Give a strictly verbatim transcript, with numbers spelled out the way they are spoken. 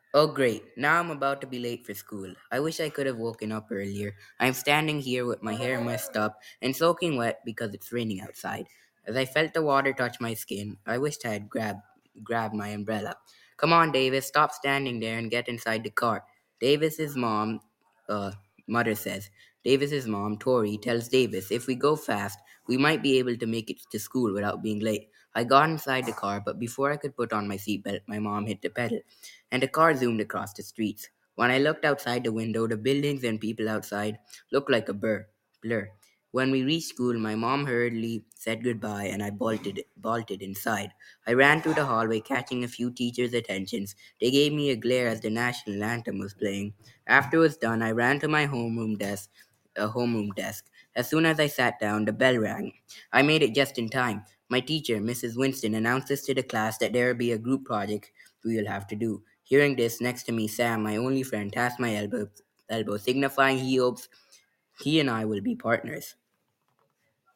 Oh, great. Now I'm about to be late for school. I wish I could have woken up earlier. I'm standing here with my hair messed up and soaking wet because it's raining outside. As I felt the water touch my skin, I wished I had grabbed, grabbed my umbrella. Come on, Davis, stop standing there and get inside the car. Davis's mom, uh, mother says. Davis's mom, Tori, tells Davis if we go fast, we might be able to make it to school without being late. I got inside the car, but before I could put on my seatbelt, my mom hit the pedal and the car zoomed across the streets. When I looked outside the window, the buildings and people outside looked like a blur. blur. When we reached school, my mom hurriedly said goodbye and I bolted, bolted inside. I ran through the hallway, catching a few teachers' attentions. They gave me a glare as the national anthem was playing. After it was done, I ran to my homeroom desk, a homeroom desk. As soon as I sat down, the bell rang. I made it just in time. My teacher, Missus Winston, announced us to the class that there would be a group project we'll have to do. Hearing this, next to me, Sam, my only friend, tapped my elbow, elbow, signifying he hopes he and I will be partners.